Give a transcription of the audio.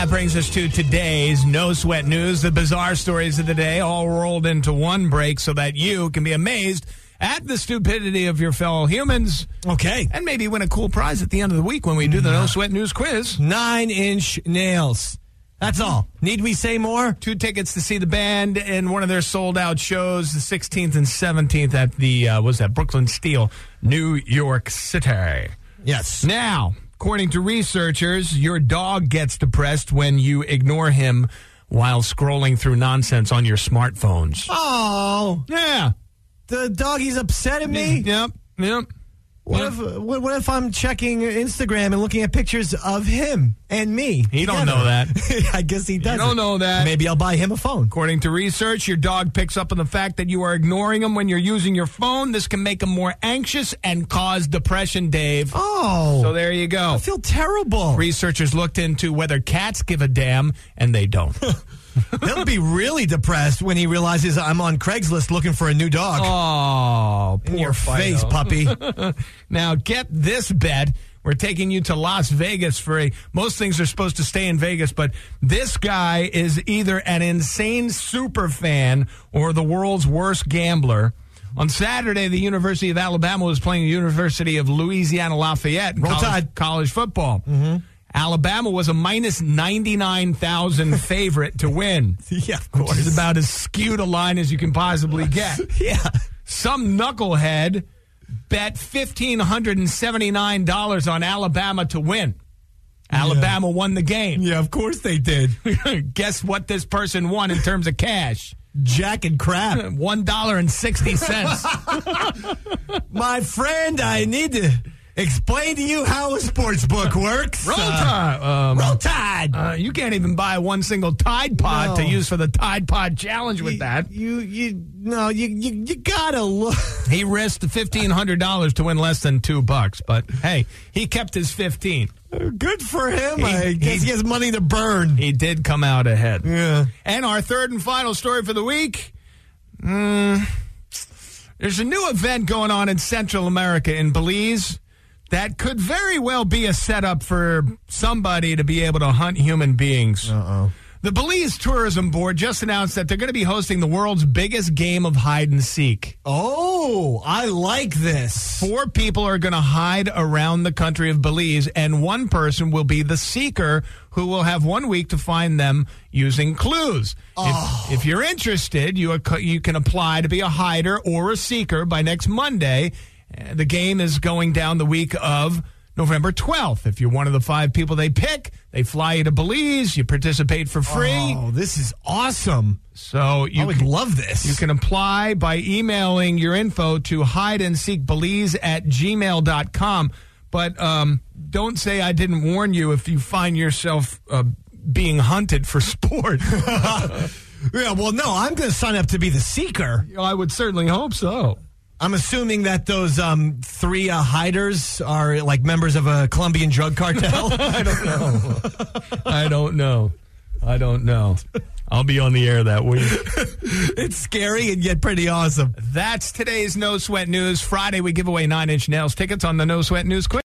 that brings us to today's No Sweat News, the bizarre stories of the day, all rolled into one break so that you can be amazed at the stupidity of your fellow humans. Okay. And maybe win a cool prize at the end of the week when we do the No Sweat News quiz. 9-inch nails. That's all. Need we say more? 2 tickets to see the band in one of their sold-out shows, the 16th and 17th at the, Brooklyn Steel, New York City. Yes. Now, according to researchers, your dog gets depressed when you ignore him while scrolling through nonsense on your smartphones. Oh. Yeah. The doggy's upset at me? Yep. What if I'm checking Instagram and looking at pictures of him and me? He don't know that. I guess he doesn't. You don't know that. Maybe I'll buy him a phone. According to research, your dog picks up on the fact that you are ignoring him when you're using your phone. This can make him more anxious and cause depression, Dave. Oh. So there you go. I feel terrible. Researchers looked into whether cats give a damn, and they don't. He'll be really depressed when he realizes I'm on Craigslist looking for a new dog. Oh, poor in your face, puppy. Now, get this bet. We're taking you to Las Vegas for most things are supposed to stay in Vegas, but this guy is either an insane super fan or the world's worst gambler. On Saturday, the University of Alabama was playing the University of Louisiana Lafayette in college football. Mm-hmm. Alabama was a minus 99,000 favorite to win. Yeah, of course. Which is about as skewed a line as you can possibly get. Yeah. Some knucklehead bet $1,579 on Alabama to win. Alabama won the game. Yeah, of course they did. Guess what this person won in terms of cash? Jack and crap. $1.60. My friend, I need to explain to you how a sports book works. Roll Tide. Roll Tide. You can't even buy one single Tide Pod to use for the Tide Pod Challenge with that. You gotta look. He risked $1,500 to win less than $2, but hey, he kept his 15. Good for him. I guess he has money to burn. He did come out ahead. Yeah. And our third and final story for the week. There's a new event going on in Central America in Belize that could very well be a setup for somebody to be able to hunt human beings. Uh-oh. The Belize Tourism Board just announced that they're going to be hosting the world's biggest game of hide and seek. Oh, I like this. 4 people are going to hide around the country of Belize, and one person will be the seeker who will have 1 week to find them using clues. Oh. If you're interested, you can apply to be a hider or a seeker by next Monday. The game is going down the week of November 12th. If you're one of the 5 people they pick, they fly you to Belize. You participate for free. Oh, this is awesome. So I would love this. You can apply by emailing your info to hideandseekbelize@gmail.com. But don't say I didn't warn you if you find yourself being hunted for sport. Yeah, well, no, I'm going to sign up to be the seeker. I would certainly hope so. I'm assuming that those 3 hiders are like members of a Colombian drug cartel. I don't know. I'll be on the air that week. It's scary and yet pretty awesome. That's today's No Sweat News. Friday, we give away 9-inch nails tickets on the No Sweat News quiz.